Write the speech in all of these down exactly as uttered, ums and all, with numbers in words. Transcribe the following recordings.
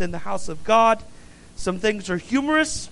within the house of God. Some things are humorous.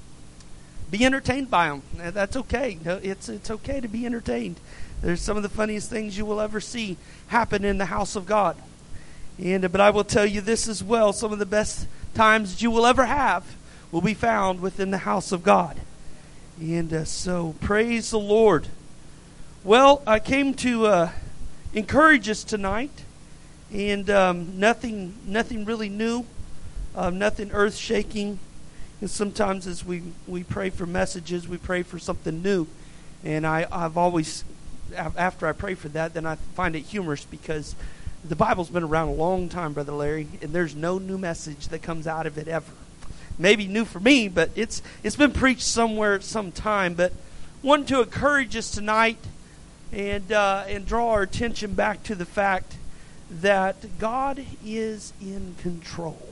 Be entertained by them. That's okay. It's it's okay to be entertained. There's some of the funniest things you will ever see happen in the house of God. And but I will tell you this as well. Some of the best times that you will ever have will be found within the house of God. And uh, so praise the Lord. Well, I came to uh, encourage us tonight, and um, nothing nothing really new, um, nothing earth-shaking. And sometimes as we, we pray for messages, we pray for something new. And I, I've always, after I pray for that, then I find it humorous because the Bible's been around a long time, Brother Larry, and there's no new message that comes out of it ever. Maybe new for me, but it's it's been preached somewhere at some time. But wanted to encourage us tonight and uh, and draw our attention back to the fact that God is in control.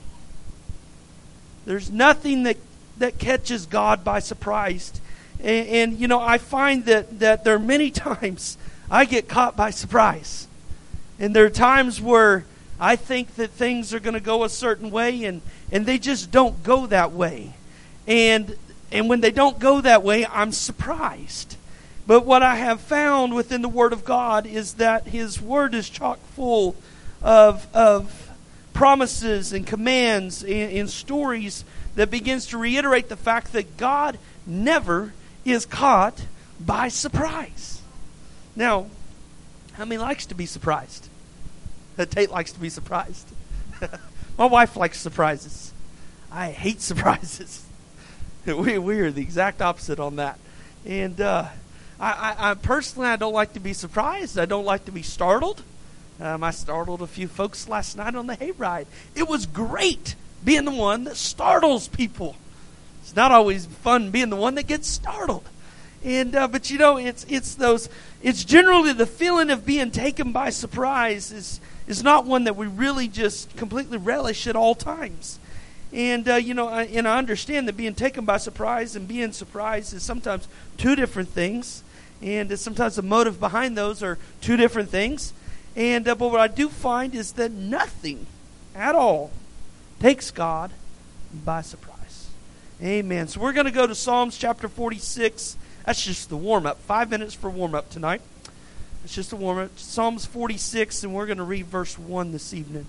There's nothing that, that catches God by surprise. And, and, you know, I find that, that there are many times I get caught by surprise. And there are times where I think that things are going to go a certain way, and, and they just don't go that way. And, and when they don't go that way, I'm surprised. But what I have found within the Word of God is that His Word is chock full of of promises and commands and, and stories that begins to reiterate the fact that God never is caught by surprise. Now, how many likes to be surprised? Tate likes to be surprised. My wife likes surprises. I hate surprises. we, we are the exact opposite on that. And uh, I, I, I personally, I don't like to be surprised. I don't like to be startled. Um, I startled a few folks last night on the hayride. It was great being the one that startles people. It's not always fun being the one that gets startled. And uh, but you know, it's it's those. It's generally the feeling of being taken by surprise is is not one that we really just completely relish at all times. And uh, you know, I, and I understand that being taken by surprise and being surprised is sometimes two different things, and uh, sometimes the motive behind those are two different things. And uh, but what I do find is that nothing at all takes God by surprise. Amen. So we're going to go to Psalms chapter forty-six. That's just the warm-up. Five minutes for warm-up tonight. It's just a warm-up. Psalms forty-six, and we're going to read verse one this evening.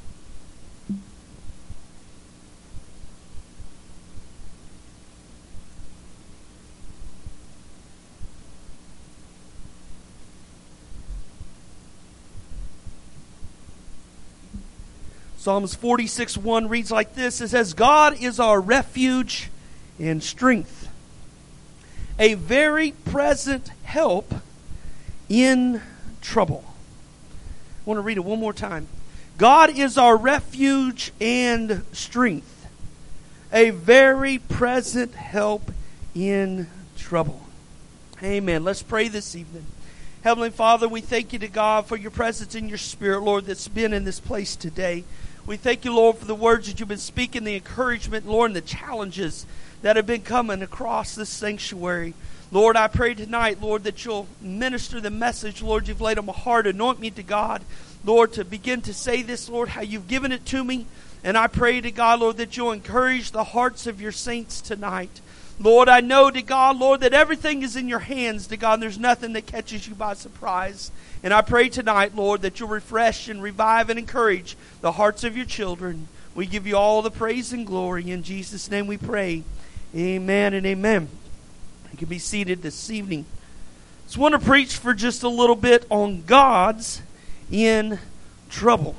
Psalms forty-six one reads like this. It says, God is our refuge and strength, a very present help in trouble. I want to read it one more time. God is our refuge and strength, a very present help in trouble. Amen. Let's pray this evening. Heavenly Father, we thank you to God for your presence and your Spirit, Lord, that's been in this place today. We thank you, Lord, for the words that you've been speaking, the encouragement, Lord, and the challenges that have been coming across this sanctuary. Lord, I pray tonight, Lord, that you'll minister the message, Lord, you've laid on my heart. Anoint me to God, Lord, to begin to say this, Lord, how you've given it to me. And I pray to God, Lord, that you'll encourage the hearts of your saints tonight. Lord, I know to God, Lord, that everything is in your hands, to God, and there's nothing that catches you by surprise. And I pray tonight, Lord, that you'll refresh and revive and encourage the hearts of your children. We give you all the praise and glory. In Jesus' name we pray. Amen and amen. You can be seated this evening. I just want to preach for just a little bit on God's in trouble.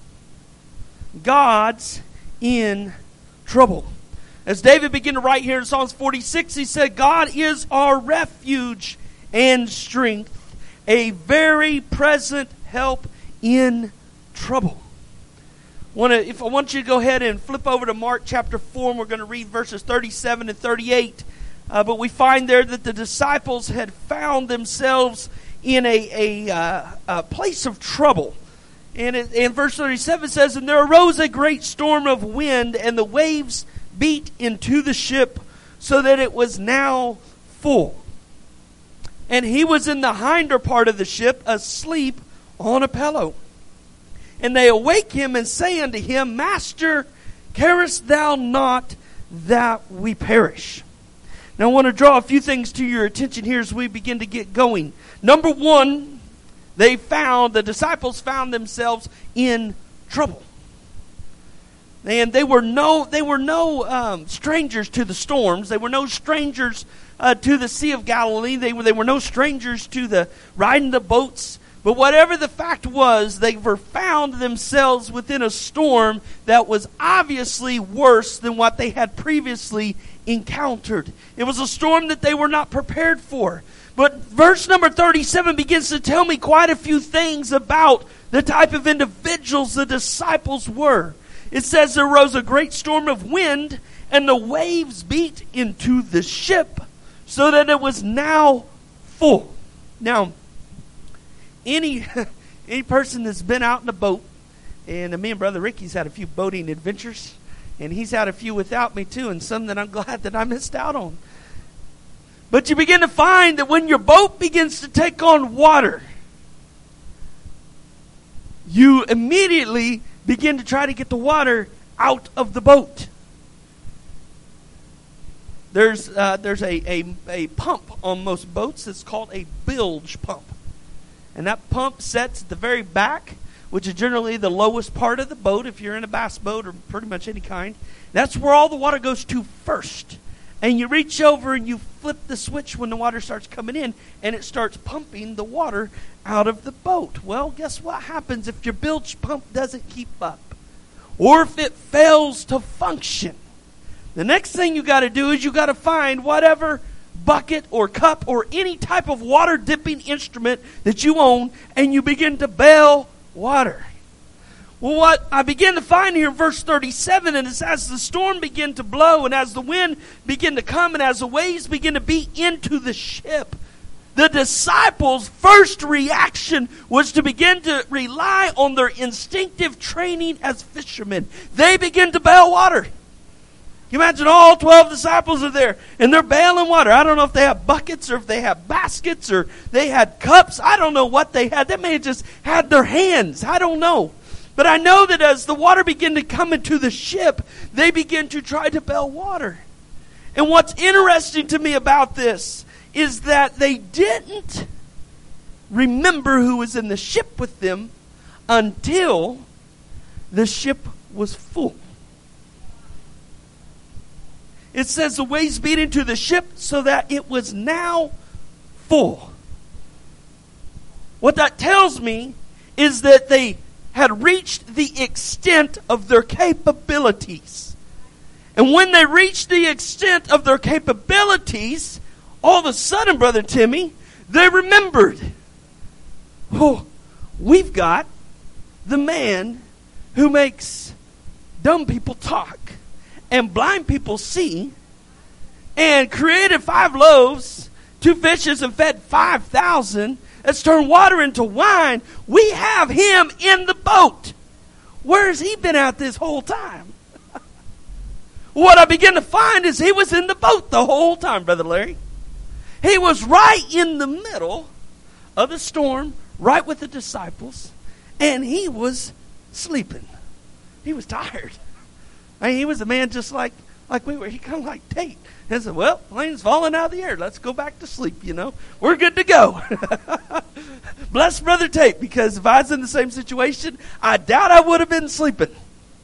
God's in trouble. As David began to write here in Psalms forty-six, he said, God is our refuge and strength, a very present help in trouble. Want to, if I want you to go ahead and flip over to Mark chapter four, and we're going to read verses thirty-seven and thirty-eight. Uh, but we find there that the disciples had found themselves in a, a, uh, a place of trouble. And it, in verse thirty-seven says, and there arose a great storm of wind, and the waves beat into the ship, so that it was now full. And he was in the hinder part of the ship, asleep on a pillow. And they awake him and say unto him, Master, carest thou not that we perish? Now I want to draw a few things to your attention here as we begin to get going. Number one, they found, the disciples found themselves in trouble. And they were no, they were no um, strangers to the storms. They were no strangers uh, to the Sea of Galilee. They were, they were no strangers to the riding the boats. But whatever the fact was, they were found themselves within a storm that was obviously worse than what they had previously encountered. It was a storm that they were not prepared for. But verse number thirty-seven begins to tell me quite a few things about the type of individuals the disciples were. It says there rose a great storm of wind, and the waves beat into the ship, so that it was now full. Now, any any person that's been out in a boat, and me and Brother Ricky's had a few boating adventures, and he's had a few without me too, and some that I'm glad that I missed out on. But you begin to find that when your boat begins to take on water, you immediately begin to try to get the water out of the boat. There's uh, there's a, a, a pump on most boats that's called a bilge pump. And that pump sets at the very back, which is generally the lowest part of the boat if you're in a bass boat or pretty much any kind. That's where all the water goes to first. And you reach over and you flip the switch when the water starts coming in, and it starts pumping the water out of the boat. Well, guess what happens if your bilge pump doesn't keep up? Or if it fails to function? The next thing you got to do is you got to find whatever bucket or cup or any type of water dipping instrument that you own, and you begin to bail water. Well, what I begin to find here in verse thirty-seven, and it's as the storm began to blow, and as the wind began to come, and as the waves begin to beat into the ship, the disciples' first reaction was to begin to rely on their instinctive training as fishermen. They begin to bail water. You imagine all twelve disciples are there, and they're bailing water. I don't know if they have buckets or if they have baskets or they had cups. I don't know what they had. They may have just had their hands. I don't know. But I know that as the water began to come into the ship, they began to try to bail water. And what's interesting to me about this is that they didn't remember who was in the ship with them until the ship was full. It says the waves beat into the ship so that it was now full. What that tells me is that they had reached the extent of their capabilities. And when they reached the extent of their capabilities, all of a sudden, Brother Timmy, they remembered, oh, we've got the man who makes dumb people talk and blind people see, and created five loaves, two fishes, and fed five thousand. Let's turn water into wine. We have him in the boat. Where has he been at this whole time? What I begin to find is he was in the boat the whole time, Brother Larry. He was right in the middle of the storm, right with the disciples, and he was sleeping. He was tired. I mean, he was a man just like, like we were. He kind of like Tate. And said, well, plane's falling out of the air. Let's go back to sleep, you know. We're good to go. Bless Brother Tate, because if I was in the same situation, I doubt I would have been sleeping.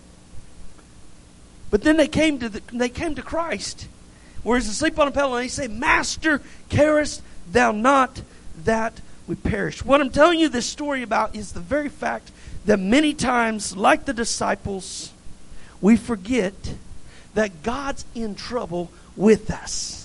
But then they came to the, they came to Christ, where he's asleep on a pillow, and they say, Master, carest thou not that we perish? What I'm telling you this story about is the very fact that many times, like the disciples, we forget that God's in trouble with us.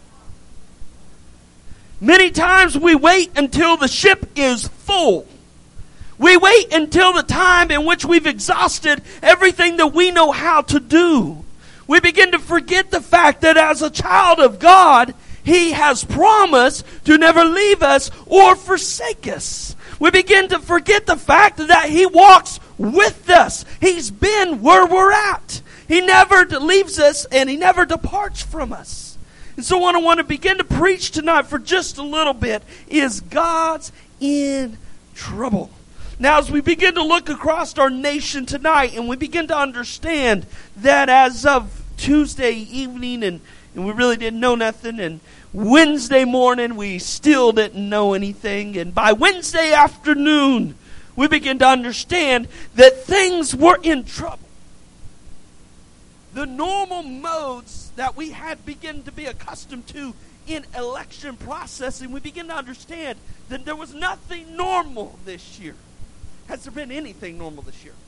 Many times we wait until the ship is full. We wait until the time in which we've exhausted everything that we know how to do. We begin to forget the fact that as a child of God, He has promised to never leave us or forsake us. We begin to forget the fact that He walks with us. He's been where we're at. He never leaves us, and He never departs from us. And so what I want to begin to preach tonight for just a little bit is God's in trouble. Now, as we begin to look across our nation tonight, and we begin to understand that as of Tuesday evening, and, and we really didn't know nothing, and Wednesday morning we still didn't know anything, and by Wednesday afternoon we begin to understand that things were in trouble. The normal modes that we had begun to be accustomed to in election processing, we begin to understand that there was nothing normal this year. Has there been anything normal this year?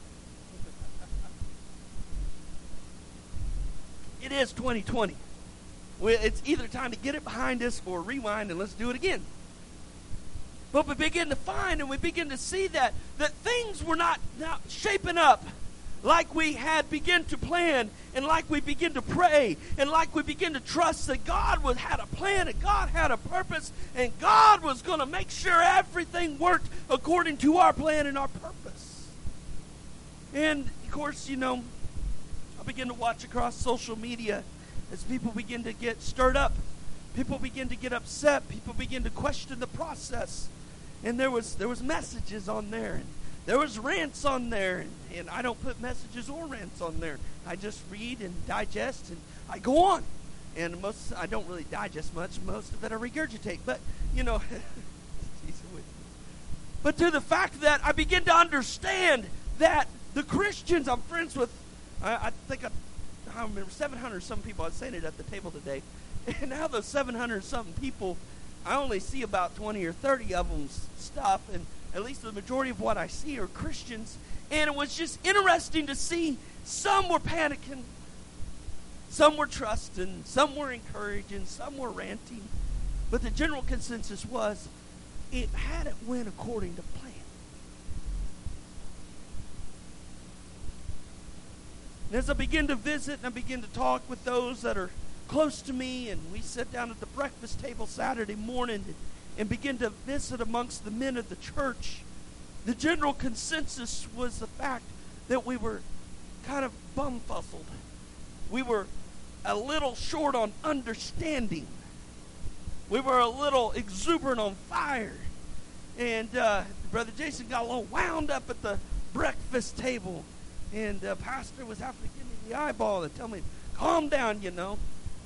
It is twenty twenty. It's either time to get it behind us or rewind and let's do it again. But we begin to find and we begin to see that, that things were not, not shaping up like we had begun to plan, and like we begin to pray, and like we begin to trust that God was, had a plan, and God had a purpose, and God was going to make sure everything worked according to our plan and our purpose. And, of course, you know, I begin to watch across social media as people begin to get stirred up. People begin to get upset. People begin to question the process. And there was there was messages on there, and there was rants on there, and, and I don't put messages or rants on there. I just read and digest, and I go on. And most, I don't really digest much. Most of it I regurgitate. But, you know, but to the fact that I begin to understand that the Christians I'm friends with, I, I think I, I remember seven hundred some people. I was saying it at the table today. And now those seven hundred something people, I only see about twenty or thirty of them's stuff, and at least the majority of what I see are Christians. And it was just interesting to see some were panicking, some were trusting, some were encouraging, some were ranting. But the general consensus was it hadn't went according to plan. And as I begin to visit and I begin to talk with those that are close to me, and we sit down at the breakfast table Saturday morning and, and begin to visit amongst the men of the church, the general consensus was the fact that we were kind of bumfuzzled. We were a little short on understanding. We were a little exuberant on fire. And uh, Brother Jason got a little wound up at the breakfast table. And uh, Pastor was having to give me the eyeball and tell me, calm down, you know.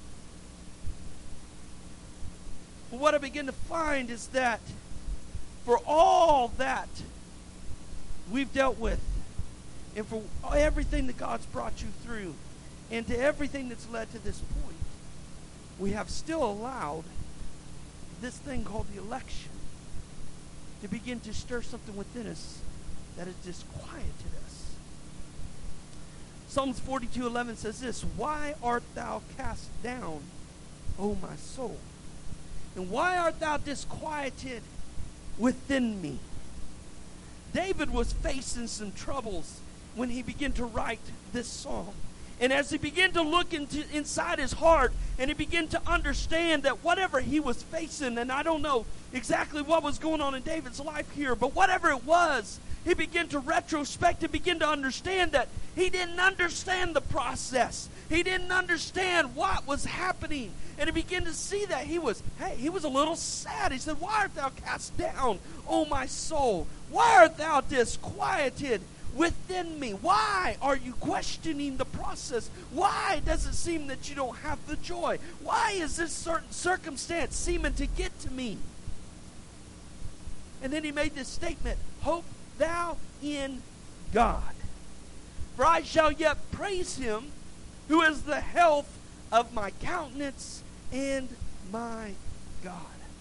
But what I begin to find is that for all that we've dealt with, and for everything that God's brought you through, and to everything that's led to this point, we have still allowed this thing called the election to begin to stir something within us that has disquieted us. Psalms forty-two eleven says this, "Why art thou cast down, O my soul? And why art thou disquieted within me?" David was facing some troubles when he began to write this psalm. And as he began to look into inside his heart, and he began to understand that whatever he was facing, and I don't know exactly what was going on in David's life here, but whatever it was, he began to retrospect and begin to understand that he didn't understand the process. He didn't understand what was happening. And he began to see that he was, hey, he was a little sad. He said, "Why art thou cast down, O my soul? Why art thou disquieted within me? Why are you questioning the process? Why does it seem that you don't have the joy? Why is this certain circumstance seeming to get to me?" And then he made this statement, "Hope thou in God, for I shall yet praise him who is the health of my countenance and my God."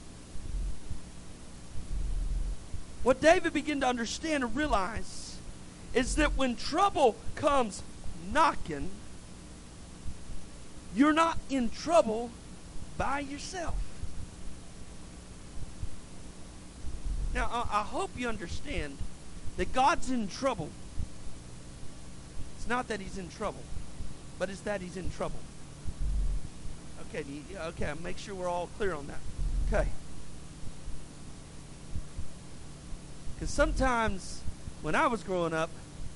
What David began to understand and realize is that when trouble comes knocking, you're not in trouble by yourself. Now, I, I hope you understand that God's in trouble. It's not that he's in trouble, but it's that he's in trouble. Okay, okay, make sure we're all clear on that. Okay. Because sometimes when I was growing up,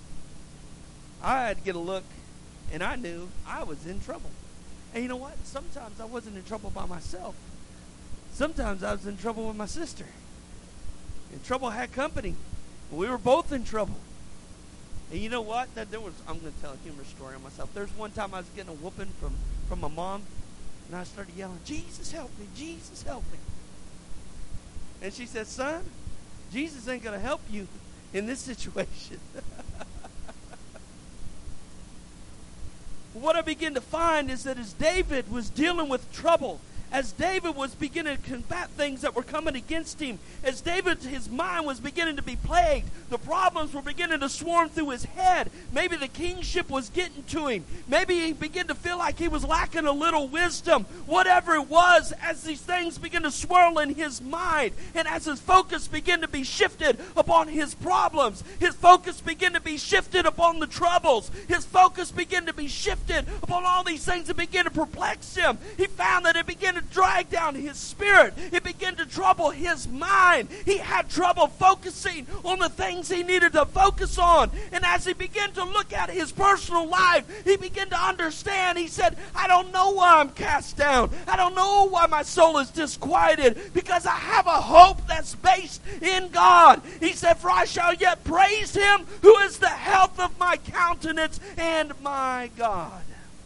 I had to get a look, and I knew I was in trouble. And you know what? Sometimes I wasn't in trouble by myself. Sometimes I was in trouble with my sister. And trouble had company. We were both in trouble. And you know what? That there was. I'm going to tell a humorous story on myself. There's one time I was getting a whooping from, from my mom, and I started yelling, "Jesus, help me! Jesus, help me!" And she said, "Son, Jesus ain't going to help you in this situation." What I begin to find is that as David was dealing with trouble, as David was beginning to combat things that were coming against him, as David, his mind was beginning to be plagued, the problems were beginning to swarm through his head. Maybe the kingship was getting to him. Maybe he began to feel like he was lacking a little wisdom. Whatever it was, as these things began to swirl in his mind, and as his focus began to be shifted upon his problems, his focus began to be shifted upon the troubles, his focus began to be shifted upon all these things that began to perplex him. He found that it began to drag down his spirit. It began to trouble his mind. He had trouble focusing on the things he needed to focus on. And as he began to look at his personal life, he began to understand. He said, "I don't know why I'm cast down. I don't know why my soul is disquieted, because I have a hope that's based in God." He said, "For I shall yet praise him who is the health of my countenance and my God."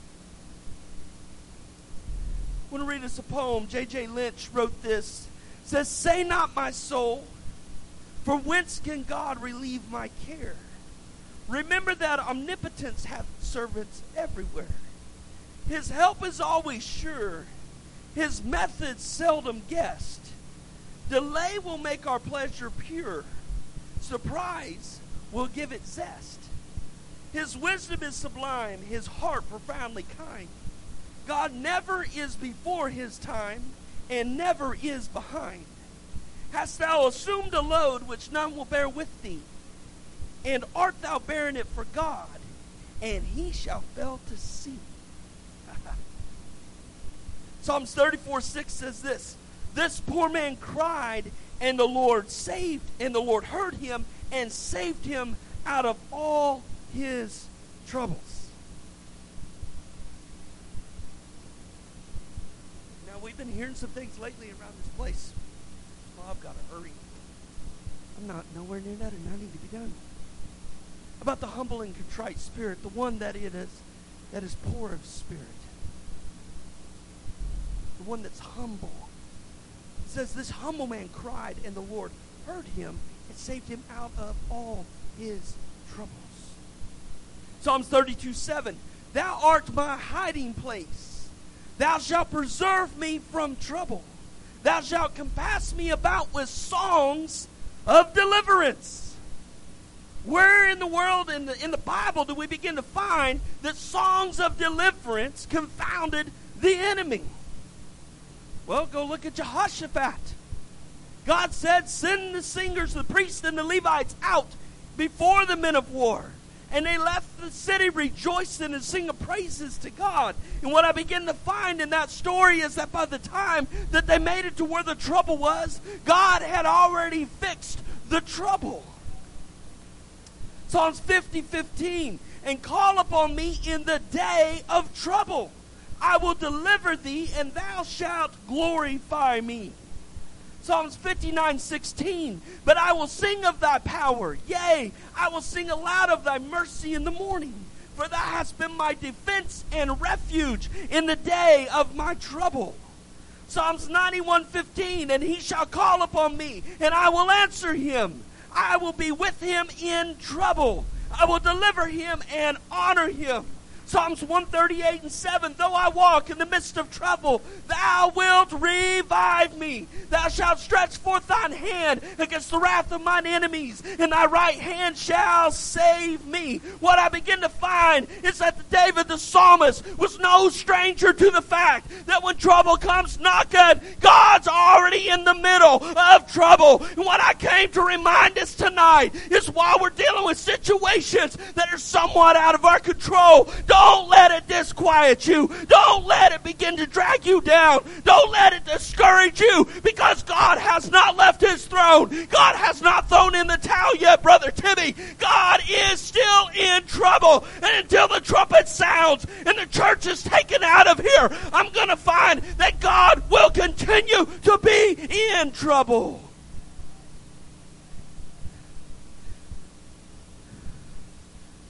I want to read us a poem. J J Lynch wrote this. It says, "Say not, my soul, for whence can God relieve my care? Remember that omnipotence hath servants everywhere. His help is always sure, his methods seldom guessed. Delay will make our pleasure pure, surprise will give it zest. His wisdom is sublime, his heart profoundly kind. God never is before his time, and never is behind. Hast thou assumed a load which none will bear with thee? And art thou bearing it for God? And he shall fail to see." Psalms thirty-four six says this, "This poor man cried, and the Lord saved, and the Lord heard him, and saved him out of all his troubles." We've been hearing some things lately around this place. Well, I've got to hurry. I'm not nowhere near that, and I need to be done. About the humble and contrite spirit, the one that it is that is poor of spirit, the one that's humble. It says, "This humble man cried, and the Lord heard him and saved him out of all his troubles." Psalms thirty-two seven, "Thou art my hiding place. Thou shalt preserve me from trouble. Thou shalt compass me about with songs of deliverance." Where in the world, in the, in the Bible, do we begin to find that songs of deliverance confounded the enemy? Well, go look at Jehoshaphat. God said, "Send the singers, the priests, and the Levites out before the men of war." And they left the city rejoicing and singing praises to God. And what I begin to find in that story is that by the time that they made it to where the trouble was, God had already fixed the trouble. Psalms fifty fifteen, "And call upon me in the day of trouble. I will deliver thee, and thou shalt glorify me." Psalms fifty-nine sixteen, "But I will sing of thy power, yea, I will sing aloud of thy mercy in the morning. For thou hast been my defense and refuge in the day of my trouble." Psalms ninety-one fifteen, "And he shall call upon me, and I will answer him. I will be with him in trouble. I will deliver him and honor him." Psalms one thirty-eight and seven, "Though I walk in the midst of trouble, thou wilt revive me. Thou shalt stretch forth thine hand against the wrath of mine enemies, and thy right hand shall save me." What I begin to find is that David the psalmist was no stranger to the fact that when trouble comes knocking, God's already in the middle of trouble. And what I came to remind us tonight is while we're dealing with situations that are somewhat out of our control, don't let it disquiet you. Don't let it begin to drag you down. Don't let it discourage you, because God has not left his throne. God has not thrown in the towel yet, Brother Timmy. God is still in trouble. And until the trumpet sounds and the church is taken out of here, I'm going to find that God will continue to be in trouble.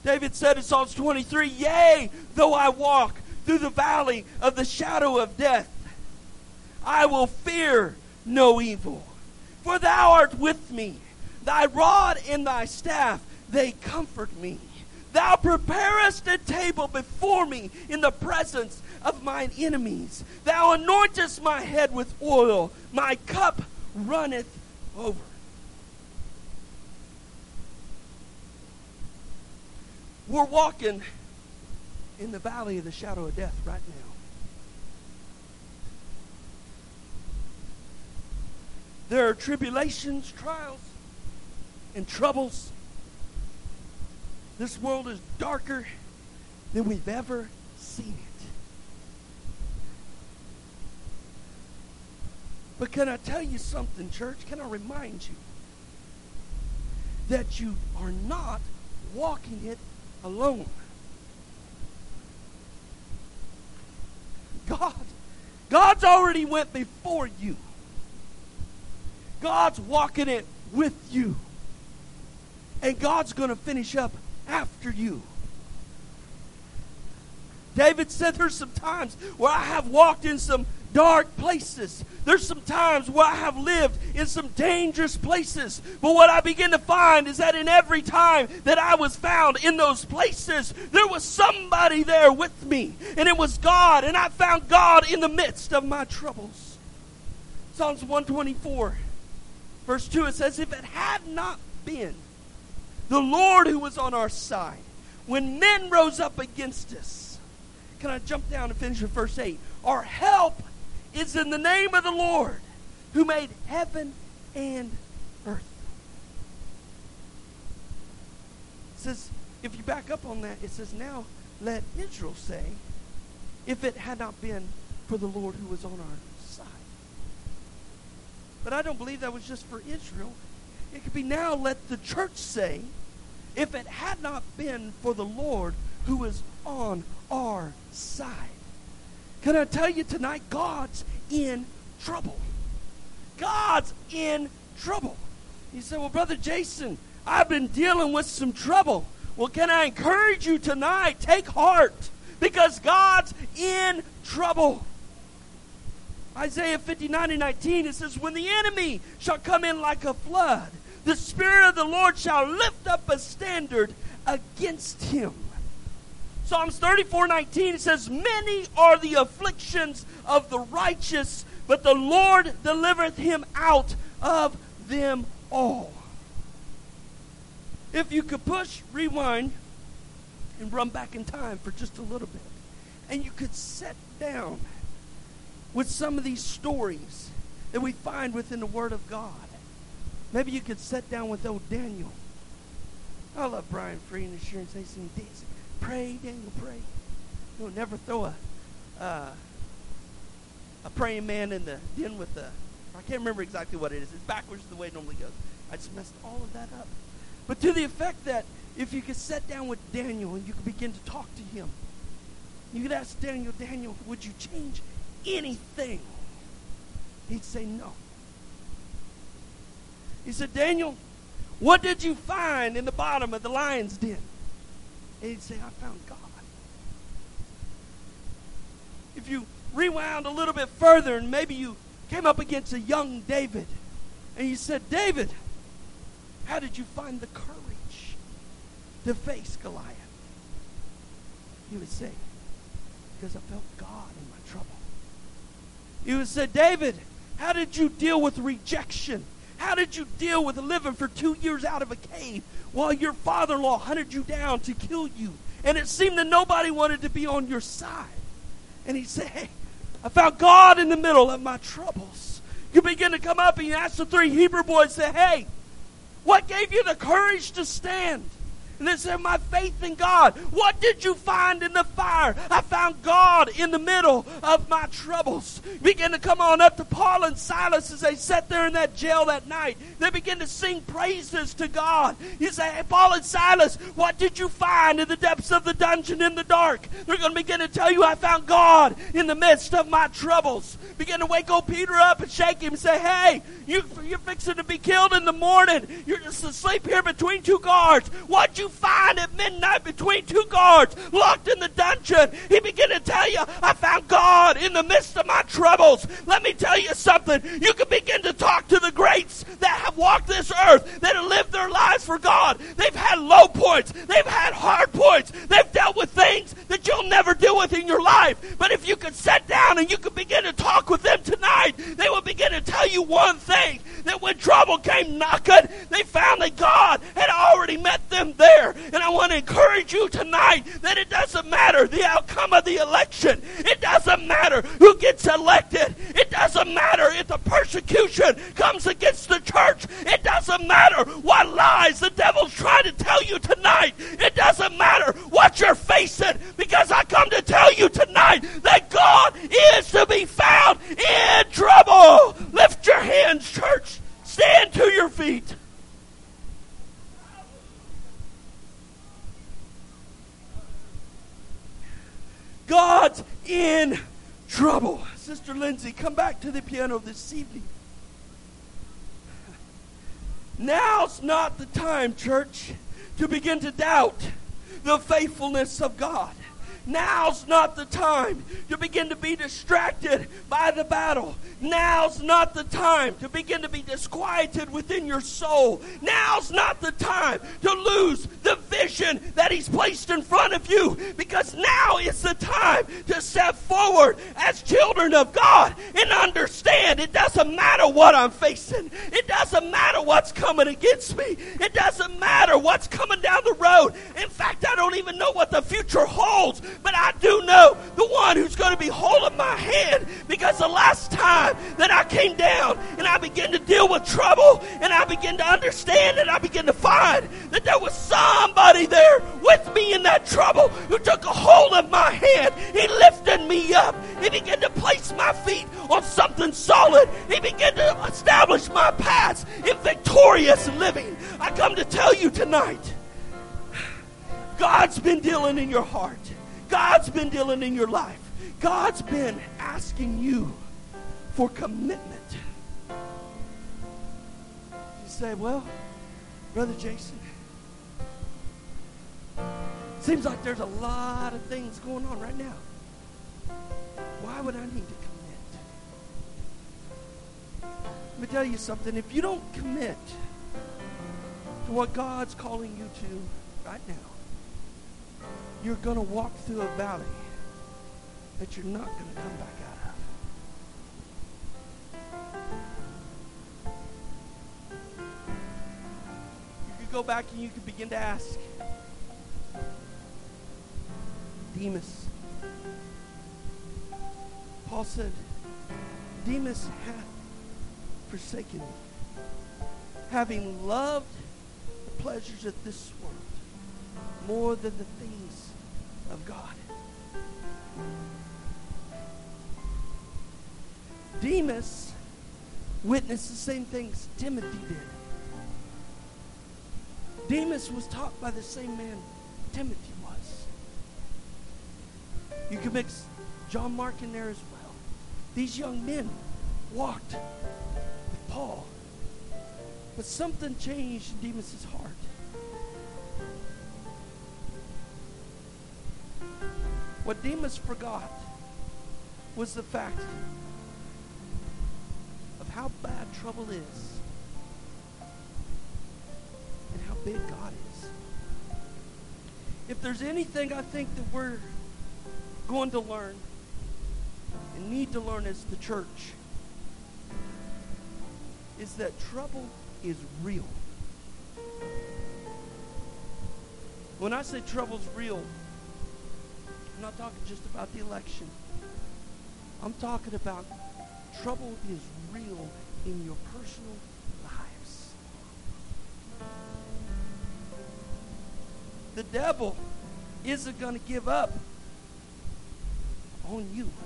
David said in Psalms twenty-three, yea, though I walk through the valley of the shadow of death, I will fear no evil. For thou art with me. Thy rod and thy staff, they comfort me. Thou preparest a table before me in the presence of mine enemies. Thou anointest my head with oil. My cup runneth over. We're walking in the valley of the shadow of death right now. There are tribulations, trials, and troubles. This world is darker than we've ever seen it. But can I tell you something, church? Can I remind you that you are not walking it alone? God, God's already went before you. God's walking it with you. And God's going to finish up after you. David said there's some times where I have walked in some dark places. There's some times where I have lived in some dangerous places. But what I begin to find is that in every time that I was found in those places, there was somebody there with me. And it was God. And I found God in the midst of my troubles. Psalms one twenty-four, verse two, it says, if it had not been the Lord who was on our side, when men rose up against us. Can I jump down and finish with verse eight? Our help is in the name of the Lord who made heaven and earth. It says, if you back up on that, it says, now let Israel say, if it had not been for the Lord who was on our side. But I don't believe that was just for Israel. It could be now let the church say, if it had not been for the Lord who is on our side. Can I tell you tonight, God's in trouble. God's in trouble. You say, well, Brother Jason, I've been dealing with some trouble. Well, can I encourage you tonight? Take heart, because God's in trouble. Isaiah fifty-nine and nineteen, it says, when the enemy shall come in like a flood, the Spirit of the Lord shall lift up a standard against him. Psalms thirty-four nineteen, it says, many are the afflictions of the righteous, but the Lord delivereth him out of them all. If you could push rewind and run back in time for just a little bit, and you could sit down with some of these stories that we find within the Word of God. Maybe you could sit down with old Daniel. I love Brian Free and Sharon say some days. Pray, Daniel, pray. You'll never throw a uh, a praying man in the den with the, I can't remember exactly what it is. It's backwards the way it normally goes. I just messed all of that up. But to the effect that if you could sit down with Daniel and you could begin to talk to him, you could ask Daniel, Daniel, would you change anything? He'd say no. He said, Daniel, what did you find in the bottom of the lion's den? And he'd say, I found God. If you rewound a little bit further and maybe you came up against a young David and you said, David, how did you find the courage to face Goliath? He would say, because I felt God in my trouble. He would say, David, how did you deal with rejection? How did you deal with living for two years out of a cave while your father-in-law hunted you down to kill you? And it seemed that nobody wanted to be on your side. And he'd say, hey, I found God in the middle of my troubles. You begin to come up and you ask the three Hebrew boys, say, hey, what gave you the courage to stand? And they said, my faith in God. What did you find in the fire? I found God in the middle of my troubles. Begin to come on up to Paul and Silas as they sat there in that jail that night. They begin to sing praises to God. You say, hey, Paul and Silas, what did you find in the depths of the dungeon in the dark? They're going to begin to tell you, I found God in the midst of my troubles. Begin to wake old Peter up and shake him and say, hey, you, you're fixing to be killed in the morning. You're just asleep here between two guards. What'd you you find at midnight between two guards, locked in the dungeon. He began to tell you, I found God in the midst of my troubles. Let me tell you something. You can begin to talk to the greats that have walked this earth, that have lived their lives for God. They've had low points. They've had hard points. They've dealt with things that you'll never deal with in your life. But if you could sit down and you could begin to talk with them tonight, they will begin to tell you one thing, that when trouble came knocking, they found that God had already met them there. And I want to encourage you tonight that it doesn't matter the outcome of the election. It doesn't matter who gets elected. It doesn't matter if the persecution comes against the church. It doesn't matter what lies the devil's trying to tell you tonight. It doesn't matter what you're facing, because I come to tell you tonight that God is to be found in trouble. Lift your hands, church. Stand to your feet. God's in trouble. Sister Lindsay, come back to the piano this evening. Now's not the time, church, to begin to doubt the faithfulness of God. Now's not the time to begin to be distracted by the battle. Now's not the time to begin to be disquieted within your soul. Now's not the time to lose the vision that He's placed in front of you, because now is the time to step forward as children of God and understand it doesn't matter what I'm facing. It doesn't matter what's coming against me. It doesn't matter what's coming down the road. In fact, I don't even know what the future holds. But I do know the one who's going to be holding my hand, because the last time that I came down and I began to deal with trouble and I began to understand and I began to find that there was somebody there with me in that trouble who took a hold of my hand. He lifted me up. He began to place my feet on something solid. He began to establish my paths in victorious living. I come to tell you tonight, God's been dealing in your heart. God's been dealing in your life. God's been asking you for commitment. You say, well, Brother Jason, seems like there's a lot of things going on right now. Why would I need to commit? Let me tell you something. If you don't commit to what God's calling you to right now, you're going to walk through a valley that you're not going to come back out of. You could go back and you could begin to ask, Demas. Paul said, Demas hath forsaken me, having loved the pleasures of this world more than the things of God. Demas witnessed the same things Timothy did. Demas was taught by the same man Timothy was. You can mix John Mark in there as well. These young men walked with Paul, but something changed in Demas' heart. What Demas forgot was the fact of how bad trouble is and how big God is. If there's anything I think that we're going to learn and need to learn as the church, is that trouble is real. When I say trouble's real, I'm not talking just about the election. I'm talking about trouble is real in your personal lives. The devil isn't going to give up on you.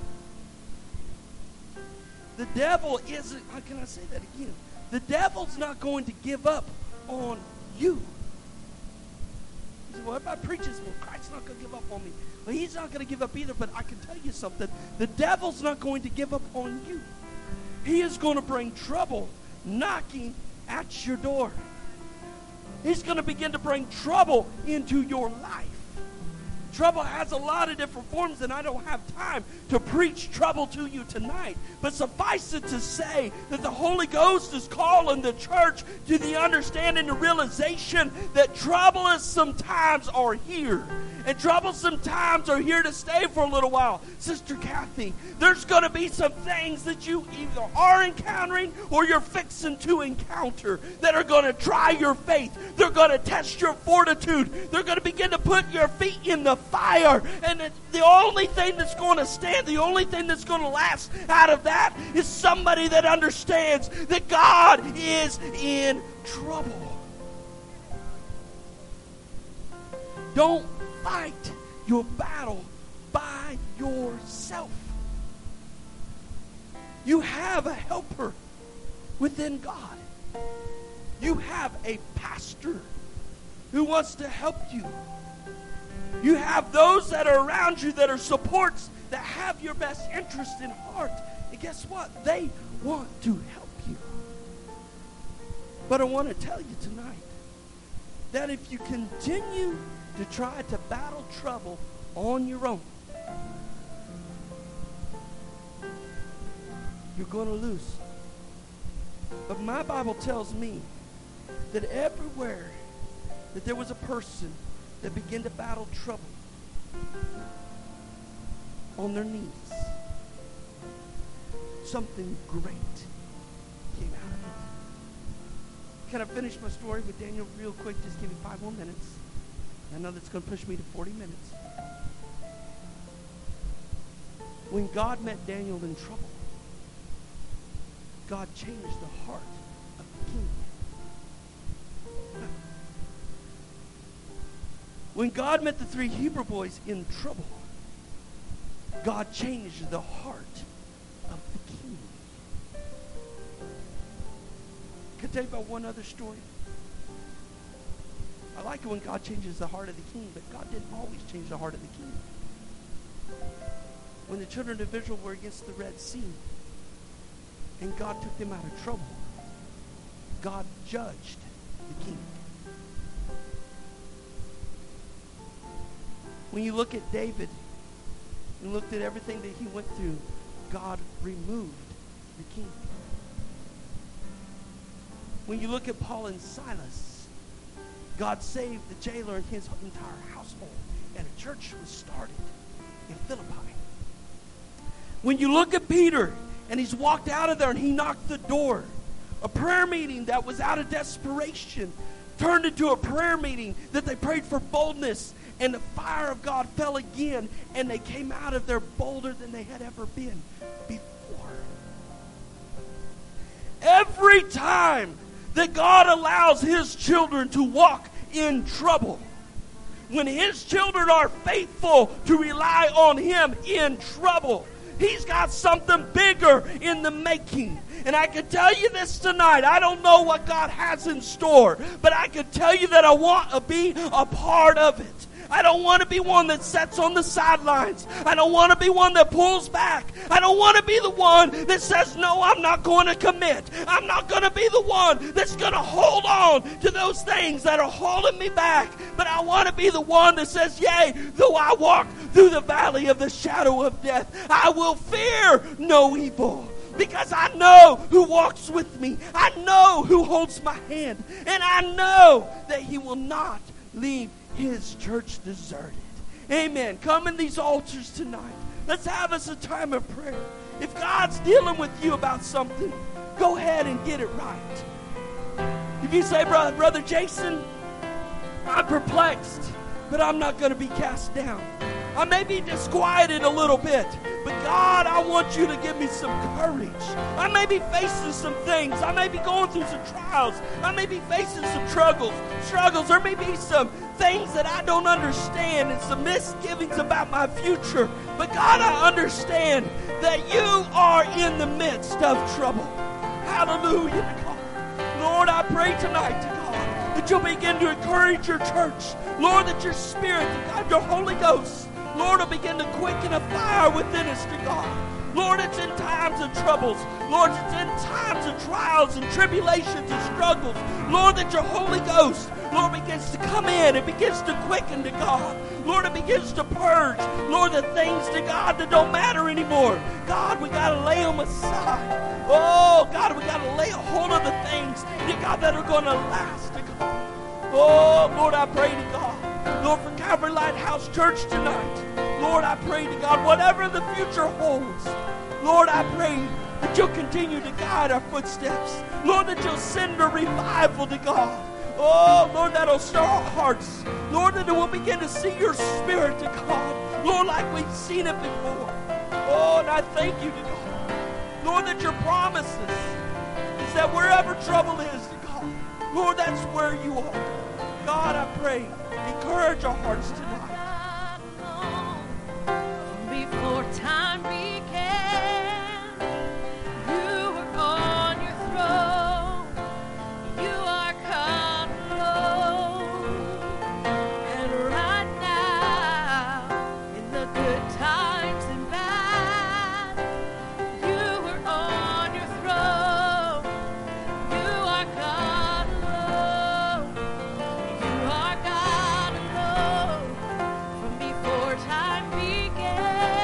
The devil isn't, how can I say that again? The devil's not going to give up on you. You say, well, everybody preaches, well, Christ's not going to give up on me. Well, he's not going to give up either, but I can tell you something. The devil's not going to give up on you. He is going to bring trouble knocking at your door. He's going to begin to bring trouble into your life. Trouble has a lot of different forms, and I don't have time to preach trouble to you tonight. But suffice it to say that the Holy Ghost is calling the church to the understanding and realization that troubles sometimes are here. And troubles sometimes are here to stay for a little while. Sister Kathy, there's going to be some things that you either are encountering or you're fixing to encounter that are going to try your faith. They're going to test your fortitude. They're going to begin to put your feet in the fire. And it's the only thing that's going to stand, the only thing that's going to last out of that is somebody that understands that God is in trouble. Don't fight your battle by yourself. You have a helper within God. You have a pastor who wants to help you. You have those that are around you that are supports that have your best interest in heart. And guess what? They want to help you. But I want to tell you tonight that if you continue to try to battle trouble on your own, you're going to lose. But my Bible tells me that everywhere that there was a person that began to battle trouble on their knees, something great came out of it. Can I finish my story with Daniel real quick? Just give me five more minutes. I know that's going to push me to forty minutes. When God met Daniel in trouble, God changed the heart of the king. When God met the three Hebrew boys in trouble, God changed the heart of the king. Can I tell you about one other story? I like it when God changes the heart of the king, but God didn't always change the heart of the king. When the children of Israel were against the Red Sea, and God took them out of trouble, God judged the king. When you look at David and looked at everything that he went through, God removed the king. When you look at Paul and Silas, God saved the jailer and his entire household, and a church was started in Philippi. When you look at Peter, and he's walked out of there and he knocked the door, a prayer meeting that was out of desperation turned into a prayer meeting that they prayed for boldness, and the fire of God fell again, and they came out of there bolder than they had ever been before. Every time that God allows his children to walk in trouble, when his children are faithful to rely on him in trouble, he's got something bigger in the making. And I can tell you this tonight. I don't know what God has in store, but I can tell you that I want to be a part of it. I don't want to be one that sits on the sidelines. I don't want to be one that pulls back. I don't want to be the one that says, no, I'm not going to commit. I'm not going to be the one that's going to hold on to those things that are holding me back. But I want to be the one that says, yea, though I walk through the valley of the shadow of death, I will fear no evil. Because I know who walks with me. I know who holds my hand. And I know that he will not leave his church deserted. Amen. Come in these altars tonight. Let's have us a time of prayer. If God's dealing with you about something, go ahead and get it right. If you say, Brother, Brother Jason, I'm perplexed, but I'm not going to be cast down. I may be disquieted a little bit, but God, I want you to give me some courage. I may be facing some things. I may be going through some trials. I may be facing some struggles. Struggles. There may be some things that I don't understand and some misgivings about my future. But God, I understand that you are in the midst of trouble. Hallelujah to God. Lord, I pray tonight to God that you'll begin to encourage your church. Lord, that your Spirit, God, your Holy Ghost, Lord, will begin to quicken a fire within us, to God. Lord, it's in times of troubles. Lord, it's in times of trials and tribulations and struggles. Lord, that your Holy Ghost, Lord, begins to come in. It begins to quicken to God. Lord, it begins to purge. Lord, the things to God that don't matter anymore. God, we got to lay them aside. Oh, God, we got to lay a hold of the things, to God, that are going to last to God. Oh, Lord, I pray to God. Lord, for Calvary Lighthouse Church tonight. Lord, I pray to God, whatever the future holds, Lord, I pray that you'll continue to guide our footsteps. Lord, that you'll send a revival to God. Oh, Lord, that'll stir our hearts. Lord, that we'll begin to see your Spirit to God. Lord, like we've seen it before. Oh, and I thank you to God. Lord, that your promises is that wherever trouble is to God, Lord, that's where you are. God, I pray, encourage our hearts today.